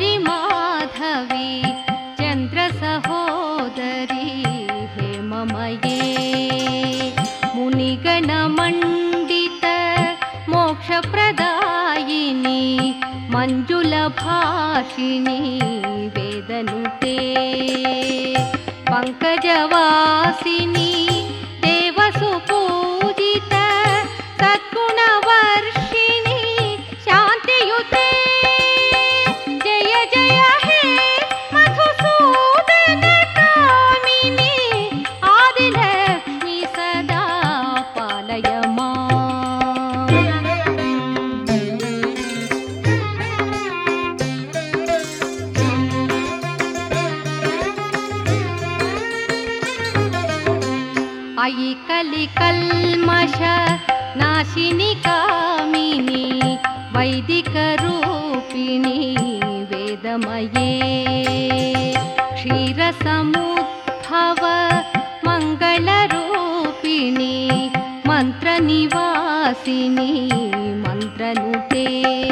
सुन्दरि माधवी चन्द्रसहोदरी हेममये मुनिगणमण्डित मोक्षप्रदायिनी मञ्जुलभाषिणी वेदनुते पङ्कजवासिनी देवसुपूजित सद्गुणवर्षिणी शान्तियुते जय जय हे मधुसूदन कामिनी आदिलक्ष्मी सदा पालय माम्। अयि कलिकल्मष नाशिनि कामिनी वैदिकरूपिणी वेदमये क्षीरसमुद्भव मङ्गलरूपिणी मन्त्रनिवासिनी मन्त्रनुते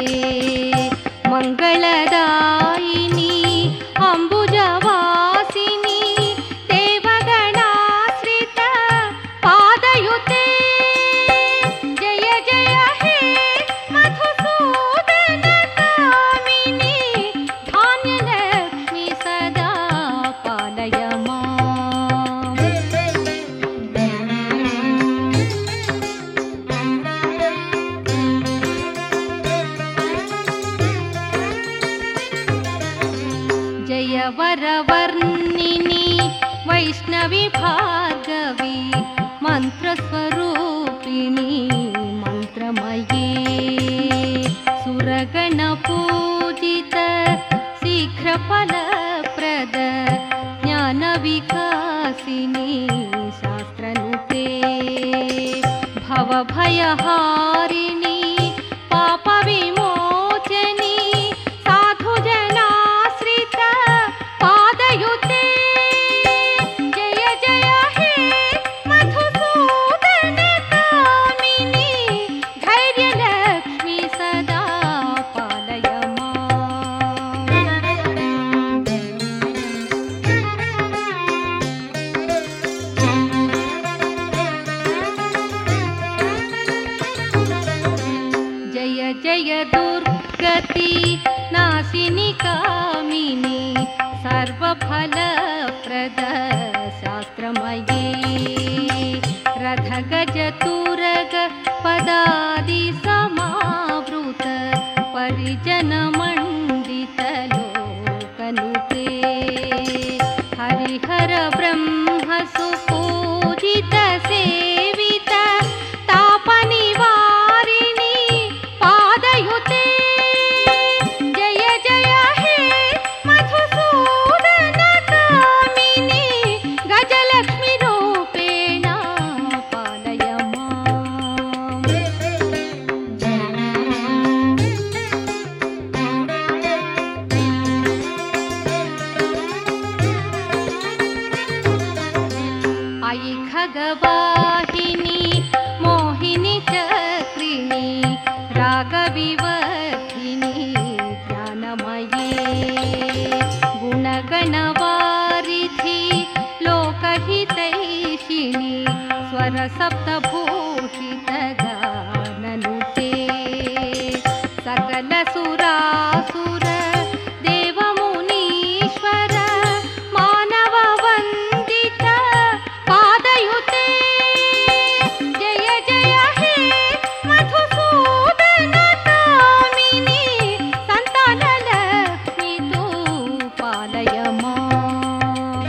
मङ्गलदायिनी अम्बुजवासिनी देवगणाश्रित पादयुते जय जय हे मधुसूदन कामिनी धान्यलक्ष्मी सदा पालय माम्। जय वरवर्णिनी वैष्णवी भार्गवी मन्त्रस्वरूपिणी मन्त्रमये सुरगणपूजित शीघ्रफलप्रद ज्ञानविकासिनी शास्त्रनुते भवभयहारिणी पापविमोचनी साधुजनाश्रित पादयुते जय जय हे मधुसूदन कामिनी धैर्यलक्ष्मी सदा पालय माम्। जय जय दुर्गति नाशिनि कामिनी सर्वफलप्रद शास्त्रमये रथगजतुरग पदादि समावृत परिजनमण्डित लोकनुते हरिहर ब्रह्म सुपूजित सेवित तापनिवारिणी पादयुते जय जय हे मधुसूदन कामिनी गजलक्ष्मी रूपेण पालय माम्। अयि खगवाहिनी मोहिनी चक्रिणी रागविवर्धिनी ज्ञानमये गुणगणवारिधि लोकहितैषिणी स्वरसप्तभूषित गाननुते सकलसुरासुर देवमुनीश्वर मानववन्दित पादयुते जय जय हे मधुसूदन कामिनी सन्तानलक्ष्मी तु पालय माम्।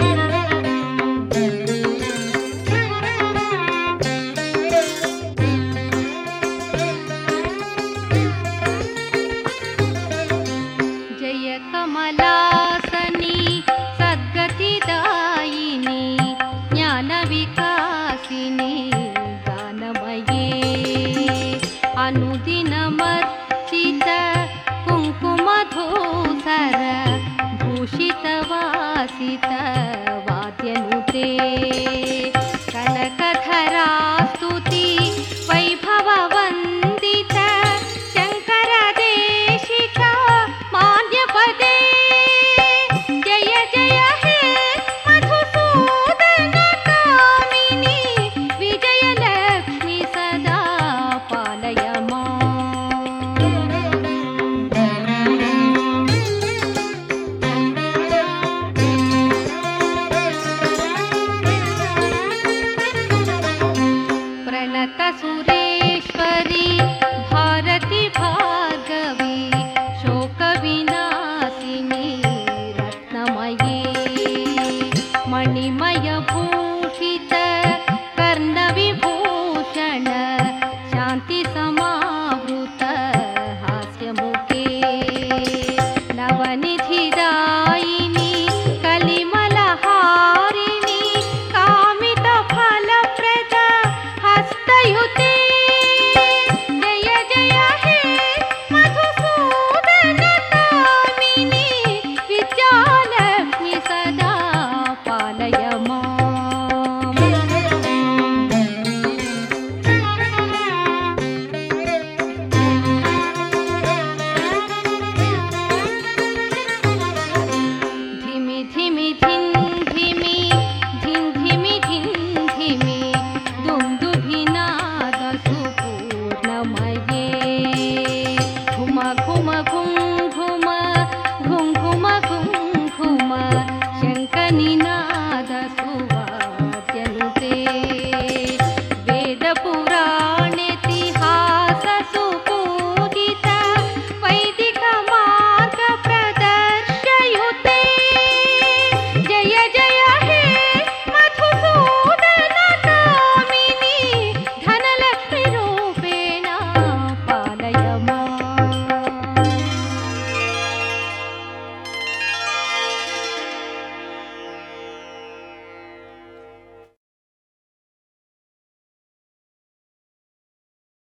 जय कमलासनी सद्गतिदायिनी ज्ञानविकासिनी गानमये अनुदिनमर्चित कुङ्कुमधूसर भूषितवासित वाद्यनुते कनकधरास्तुति वैभववन्दित शङ्करदेशिका मान्यपदे ಸ್ತುತಿದಾಯಿ